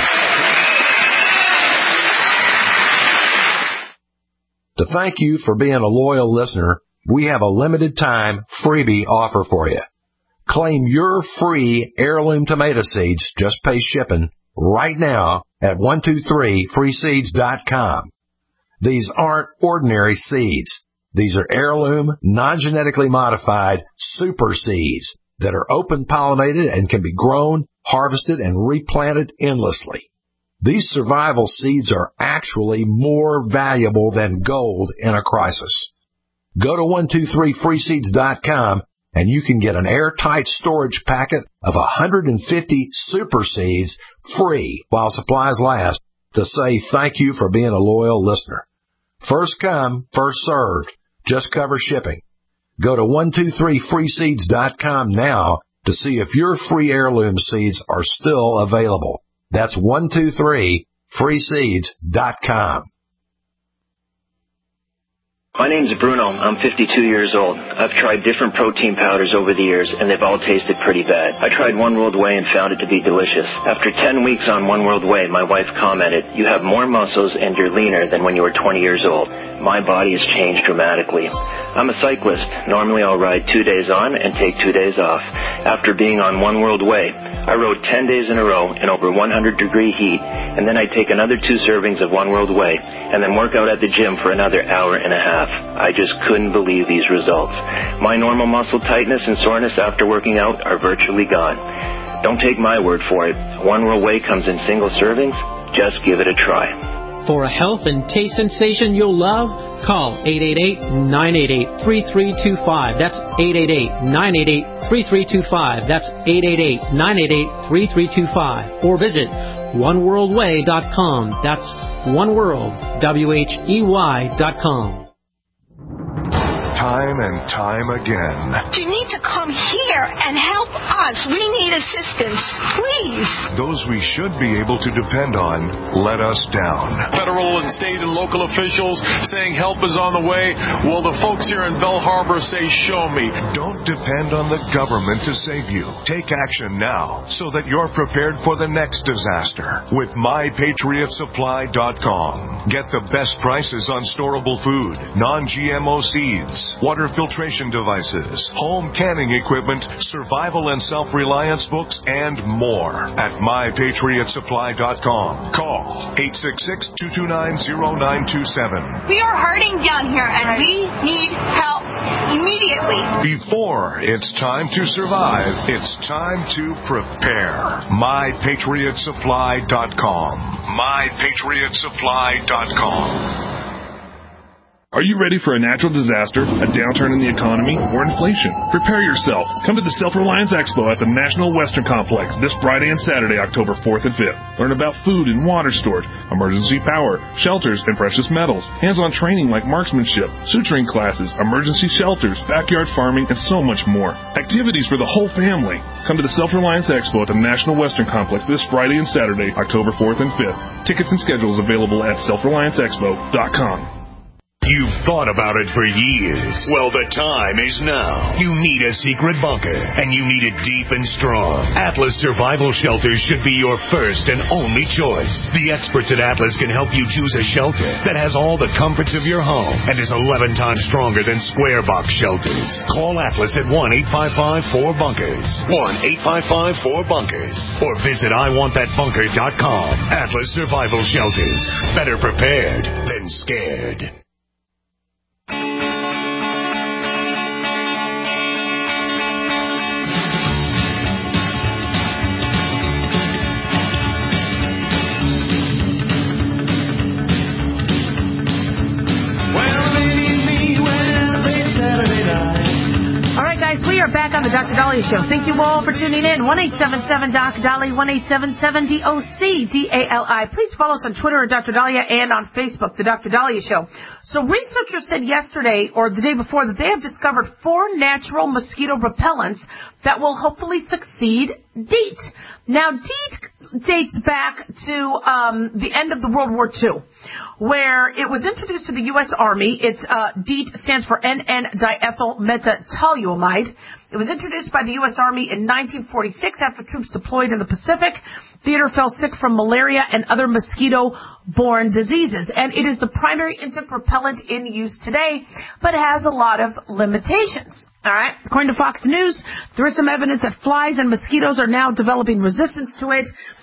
S13: To thank you for being a loyal listener, we have a limited time freebie offer for you. Claim your free heirloom tomato seeds, just pay shipping, right now at one two three free seeds dot com. These aren't ordinary seeds. These are heirloom, non-genetically modified super seeds that are open pollinated and can be grown harvested and replanted endlessly. These survival seeds are actually more valuable than gold in a crisis. Go to one two three free seeds dot com and you can get an airtight storage packet of one hundred fifty super seeds free while supplies last to say thank you for being a loyal listener. First come, first served. Just cover shipping. Go to one two three free seeds dot com now to see if your free heirloom seeds are still available. That's one two three free seeds dot com.
S14: My name's Bruno. I'm fifty-two years old. I've tried different protein powders over the years, and they've all tasted pretty bad. I tried One World Whey and found it to be delicious. After ten weeks on One World Whey, my wife commented, "You have more muscles and you're leaner than when you were twenty years old." My body has changed dramatically. I'm a cyclist. Normally I'll ride two days on and take two days off. After being on One World Whey, I rode ten days in a row in over one hundred degree heat, and then I take another two servings of One World Whey, and then work out at the gym for another hour and a half. I just couldn't believe these results. My normal muscle tightness and soreness after working out are virtually gone. Don't take my word for it. One World Whey comes in single servings. Just give it a try.
S8: For a health and taste sensation you'll love, call eight eight eight, nine eight eight, three three two five. That's eight eight eight, nine eight eight, three three two five. That's eight eight eight, nine eight eight, three three two five. Or visit one world way dot com. That's oneworld, W H E Y dot com.
S15: Time and time again.
S16: You need to come here and help us. We need assistance, please.
S15: Those we should be able to depend on let us down.
S17: Federal and state and local officials saying help is on the way. Well, the folks here in Bell Harbor say, show me.
S15: Don't depend on the government to save you. Take action now so that you're prepared for the next disaster with my patriot supply dot com. Get the best prices on storable food, non G M O seeds, water filtration devices, home canning equipment, survival and self-reliance books, and more at my patriot supply dot com. Call eight six six, two two nine, zero nine two seven.
S16: We are hurting down here, and we need help immediately.
S15: Before it's time to survive, it's time to prepare. my patriot supply dot com. my patriot supply dot com.
S18: Are you ready for a natural disaster, a downturn in the economy, or inflation? Prepare yourself. Come to the Self-Reliance Expo at the National Western Complex this Friday and Saturday, October fourth and fifth. Learn about food and water storage, emergency power, shelters, and precious metals. Hands-on training like marksmanship, suturing classes, emergency shelters, backyard farming, and so much more. Activities for the whole family. Come to the Self-Reliance Expo at the National Western Complex this Friday and Saturday, October fourth and fifth. Tickets and schedules available at self reliance expo dot com.
S10: You've thought about it for years. Well, the time is now. You need a secret bunker, and you need it deep and strong. Atlas Survival Shelters should be your first and only choice. The experts at Atlas can help you choose a shelter that has all the comforts of your home and is eleven times stronger than square box shelters. Call Atlas at one eight five five, four bunkers. one eight five five, four bunkers. Or visit I want that bunker dot com. Atlas Survival Shelters. Better prepared than scared.
S3: We are back on the Doctor Dahlia Show. Thank you all for tuning in. one eight seven seven, D O C, Dali, one eight seven seven, D O C, D A L I. Please follow us on Twitter at Doctor Dahlia and on Facebook, The Doctor Dahlia Show. So researchers said yesterday or the day before that they have discovered four natural mosquito repellents that will hopefully succeed DEET. Now, DEET dates back to um, the end of the World War Two, where it was introduced to the U S Army. It's uh, DEET stands for N N diethyl metatoluamide. It was introduced by the U S Army in nineteen forty-six after troops deployed in the Pacific. Theater fell sick from malaria and other mosquito-borne diseases. And it is the primary insect repellent in use today, but has a lot of limitations. All right. According to Fox News, there is some evidence that flies and mosquitoes are now developing resistance to it.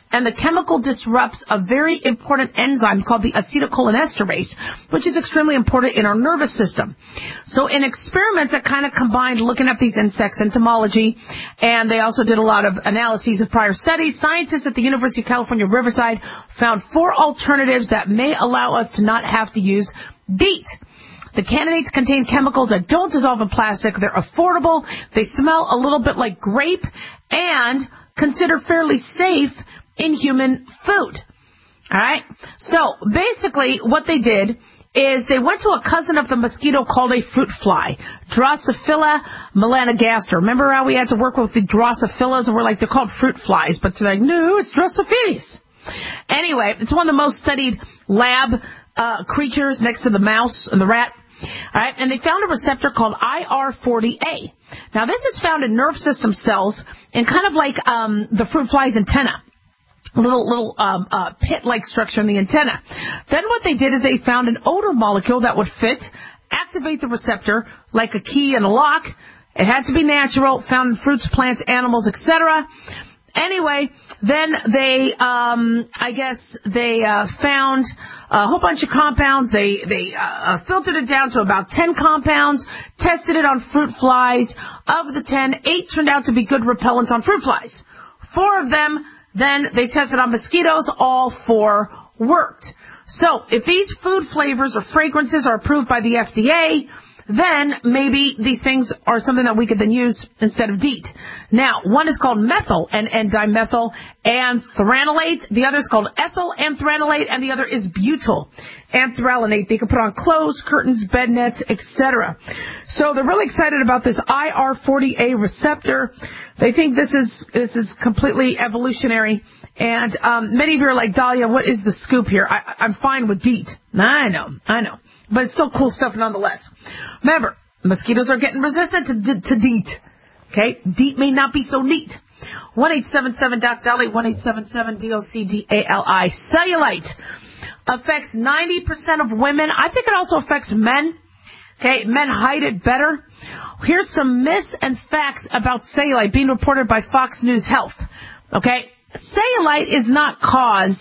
S3: and the chemical disrupts a very important enzyme called the acetylcholinesterase, which is extremely important in our nervous system. So in experiments that kind of combined looking at these insects, entomology, and they also did a lot of analyses of prior studies, scientists at the University of California, Riverside found four alternatives that may allow us to not have to use DEET. The candidates contain chemicals that don't dissolve in plastic. They're affordable. They smell a little bit like grape and considered fairly safe in human food. All right? So basically what they did is they went to a cousin of the mosquito called a fruit fly, Drosophila melanogaster. Remember how we had to work with the Drosophilas and we're like, they're called fruit flies, but they're like, no, it's Drosophilus. Anyway, it's one of the most studied lab uh, creatures next to the mouse and the rat. All right, and they found a receptor called I R forty A. Now, this is found in nerve system cells in kind of like um, the fruit fly's antenna, a little little um, uh, pit-like structure in the antenna. Then what they did is they found an odor molecule that would fit, activate the receptor like a key and a lock. It had to be natural, found in fruits, plants, animals, et cetera. Anyway, then they, um, I guess, they uh, found a whole bunch of compounds. They they uh, filtered it down to about ten compounds, tested it on fruit flies. Of the ten, eight turned out to be good repellents on fruit flies. Four of them, then they tested on mosquitoes. All four worked. So if these food flavors or fragrances are approved by the F D A, then maybe these things are something that we could then use instead of DEET. Now, one is called methyl and, and dimethyl anthranilate. The other is called ethyl anthranilate, and the other is butyl anthralinate. They can put on clothes, curtains, bed nets, et cetera. So they're really excited about this I R forty A receptor. They think this is this is completely evolutionary. And um, many of you are like, Dahlia, what is the scoop here? I, I'm fine with DEET. I know, I know. But it's still cool stuff nonetheless. Remember, mosquitoes are getting resistant to, to DEET. Okay? DEET may not be so neat. one eight seven seven D O C D A L I, one eight seven seven D O C D A L I. Cellulite affects ninety percent of women. I think it also affects men. Okay? Men hide it better. Here's some myths and facts about cellulite being reported by Fox News Health. Okay? Cellulite is not caused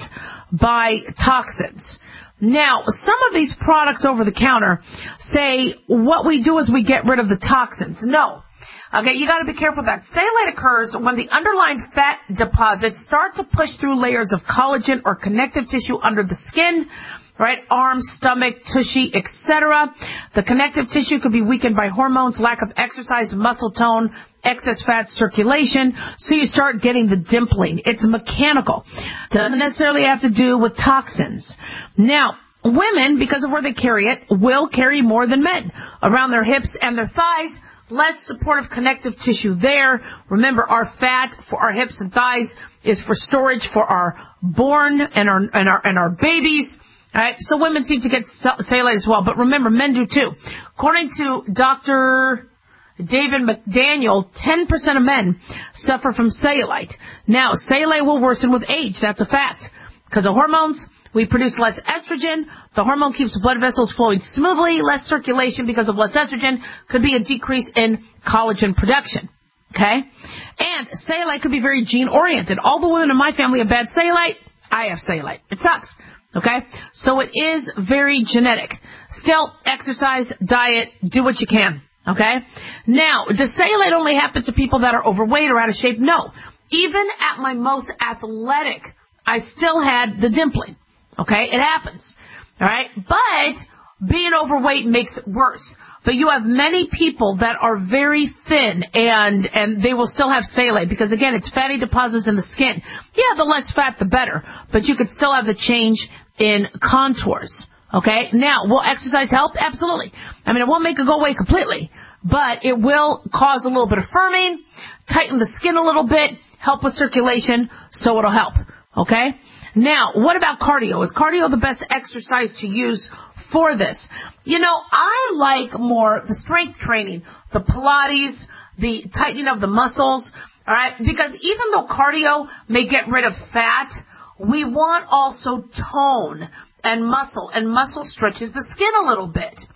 S3: by toxins. Now, some of these products over the counter say what we do is we get rid of the toxins. No. Okay, you got to be careful with that. Cellulite occurs when the underlying fat deposits start to push through layers of collagen or connective tissue under the skin, right? Arms, stomach, tushy, et cetera. The connective tissue could be weakened by hormones, lack of exercise, muscle tone, excess fat circulation, so you start getting the dimpling. It's mechanical. Doesn't necessarily have to do with toxins. Now, women, because of where they carry it, will carry more than men. Around their hips and their thighs, less supportive connective tissue there. Remember, our fat for our hips and thighs is for storage for our born and our and our and our babies. All right, so women seem to get cellulite as well, but remember, men do too. According to Doctor David McDaniel, ten percent of men suffer from cellulite. Now, cellulite will worsen with age. That's a fact. Because of hormones, we produce less estrogen. The hormone keeps blood vessels flowing smoothly. Less circulation because of less estrogen could be a decrease in collagen production. Okay? And cellulite could be very gene-oriented. All the women in my family have bad cellulite. I have cellulite. It sucks. Okay? So it is very genetic. Still, exercise, diet, do what you can. Okay? Now, does cellulite only happen to people that are overweight or out of shape? No. Even at my most athletic, I still had the dimpling. Okay? It happens. All right? But being overweight makes it worse. But you have many people that are very thin and and they will still have cellulite because, again, it's fatty deposits in the skin. Yeah, the less fat, the better. But you could still have the change in contours. Okay? Now, will exercise help? Absolutely. I mean, it won't make it go away completely, but it will cause a little bit of firming, tighten the skin a little bit, help with circulation, so it'll help. Okay? Now, what about cardio? Is cardio the best exercise to use for this? You know, I like more the strength training, the Pilates, the tightening of the muscles, all right? Because even though cardio may get rid of fat, we want also tone and muscle, and muscle stretches the skin a little bit.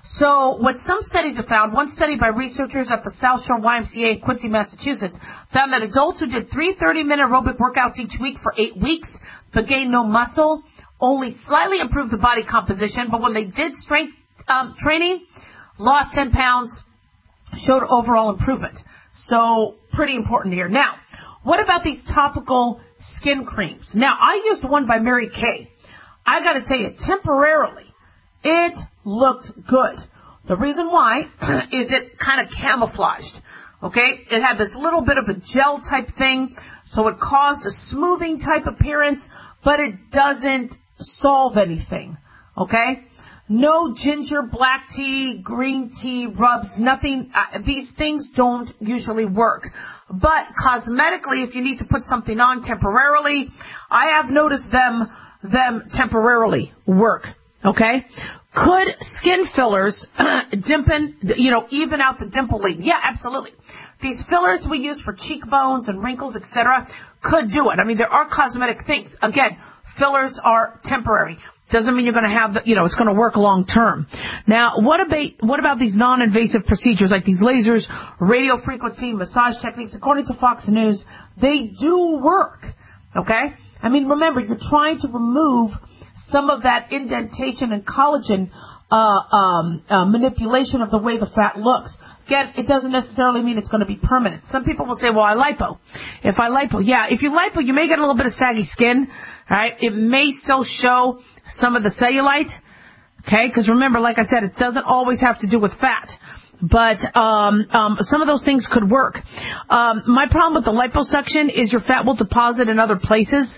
S3: So what some studies have found, one study by researchers at the South Shore Y M C A in Quincy, Massachusetts, found that adults who did three thirty-minute aerobic workouts each week for eight weeks but gained no muscle only slightly improved the body composition, but when they did strength um, training, lost ten pounds, showed overall improvement. So pretty important here. Now, what about these topical skin creams? Now, I used one by Mary Kay. I got to tell you, temporarily, it looked good. The reason why is it kind of camouflaged. Okay? It had this little bit of a gel type thing, so it caused a smoothing type appearance, but it doesn't solve anything. Okay? No ginger, black tea, green tea, rubs, nothing. Uh, these things don't usually work. But cosmetically, if you need to put something on temporarily, I have noticed them, them temporarily work. Okay? Could skin fillers dimpen, you know, even out the dimple lead? Yeah, absolutely. These fillers we use for cheekbones and wrinkles, et cetera, could do it. I mean, there are cosmetic things. Again, fillers are temporary. Doesn't mean you're going to have, the, you know, it's going to work long term. Now, what about what about these non-invasive procedures like these lasers, radio frequency, massage techniques? According to Fox News, they do work. Okay? I mean, remember, you're trying to remove some of that indentation and collagen uh, um, uh, manipulation of the way the fat looks. Again, it doesn't necessarily mean it's going to be permanent. Some people will say, well, I lipo. If I lipo, yeah, if you lipo, you may get a little bit of saggy skin, right? It may still show some of the cellulite, okay? Because remember, like I said, it doesn't always have to do with fat. But um, um, some of those things could work. Um, my problem with the liposuction is your fat will deposit in other places.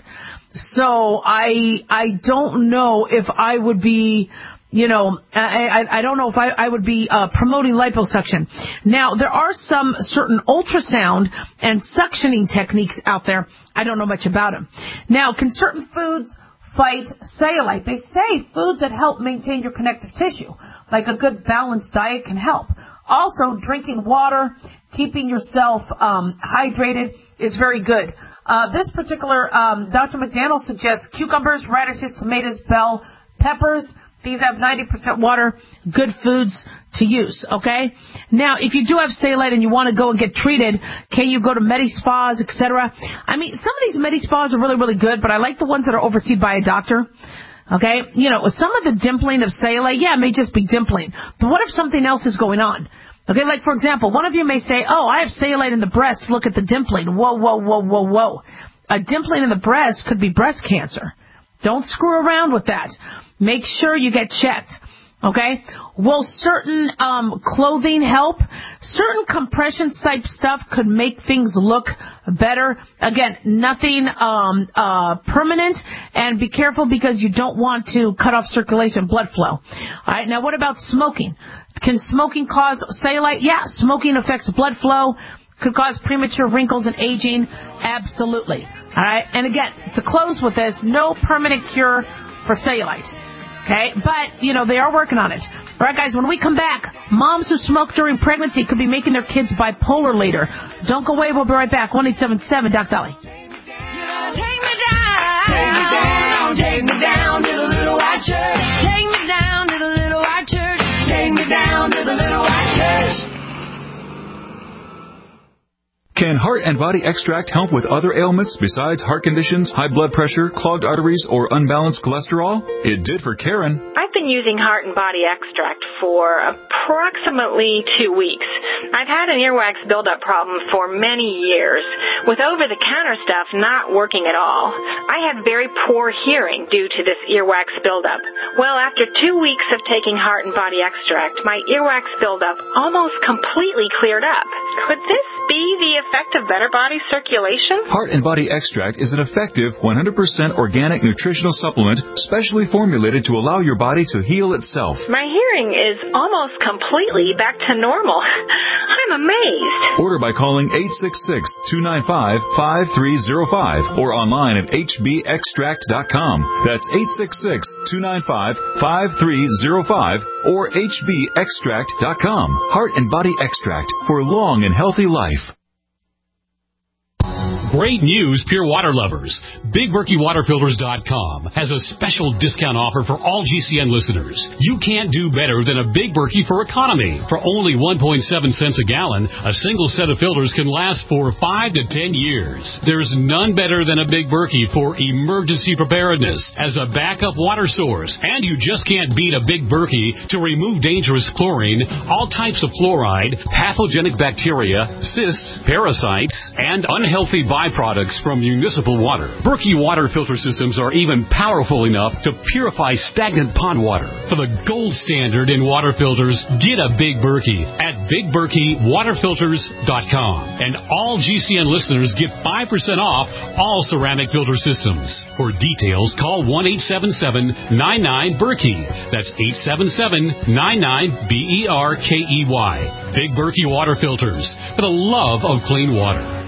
S3: So I I don't know if I would be, you know, I, I, I don't know if I, I would be uh, promoting liposuction. Now, there are some certain ultrasound and suctioning techniques out there. I don't know much about them. Now, can certain foods fight cellulite? They say foods that help maintain your connective tissue, like a good balanced diet, can help. Also, drinking water, keeping yourself um, hydrated is very good. Uh, this particular, um, Doctor McDaniel suggests cucumbers, radishes, tomatoes, bell peppers. These have ninety percent water, good foods to use, okay? Now, if you do have cellulite and you want to go and get treated, can you go to Medi-Spas, et cetera? I mean, some of these Medi-Spas are really, really good, but I like the ones that are overseen by a doctor. Okay? You know, some of the dimpling of cellulite, yeah, it may just be dimpling. But what if something else is going on? Okay, like, for example, one of you may say, oh, I have cellulite in the breast, look at the dimpling. Whoa, whoa, whoa, whoa, whoa. A dimpling in the breast could be breast cancer. Don't screw around with that. Make sure you get checked. Okay? Will certain um, clothing help? Certain compression type stuff could make things look better. Again, nothing um, uh, permanent, and be careful because you don't want to cut off circulation, blood flow. All right, now what about smoking? Can smoking cause cellulite? Yeah, smoking affects blood flow, could cause premature wrinkles and aging. Absolutely. All right, and again, to close with this, no permanent cure for cellulite. Okay, but, you know, they are working on it. All right, guys, when we come back, moms who smoke during pregnancy could be making their kids bipolar later. Don't go away. We'll be right back. one eight seven seven, Doc Dolly.
S2: Take me down, take me down, take me down to the little white church. Take me down to the little white church. Take me down to the little white church.
S7: Can Heart and Body Extract help with other ailments besides heart conditions, high blood pressure, clogged arteries, or unbalanced cholesterol? It did for Karen.
S19: I've been using Heart and Body Extract for approximately two weeks. I've had an earwax buildup problem for many years, with over-the-counter stuff not working at all. I had very poor hearing due to this earwax buildup. Well, after two weeks of taking Heart and Body Extract, my earwax buildup almost completely cleared up. Could this be the effect of better body circulation?
S7: Heart and Body Extract is an effective one hundred percent organic nutritional supplement specially formulated to allow your body to heal itself.
S19: My hearing is almost completely back to normal. I'm amazed.
S7: Order by calling eight six six, two nine five, five three zero five or online at h b extract dot com. That's eight six six, two nine five, five three zero five or h b extract dot com. Heart and Body Extract for long and healthy life.
S20: Great news, pure water lovers. Big Berkey Water Filters dot com has a special discount offer for all G C N listeners. You can't do better than a Big Berkey for economy. For only one point seven cents a gallon, a single set of filters can last for five to ten years. There's none better than a Big Berkey for emergency preparedness as a backup water source. And you just can't beat a Big Berkey to remove dangerous chlorine, all types of fluoride, pathogenic bacteria, cysts, parasites, and unhealthy byproducts from municipal water. Berkey water filter systems are even powerful enough to purify stagnant pond water. For the gold standard in water filters, get a Big Berkey at Big Berkey Water Filters dot com. And all G C N listeners get five percent off all ceramic filter systems. For details, call one eight seven seven, nine nine, Berkey. That's eight seven seven, nine nine, B E R K E Y. Big Berkey Water Filters, for the love of clean water.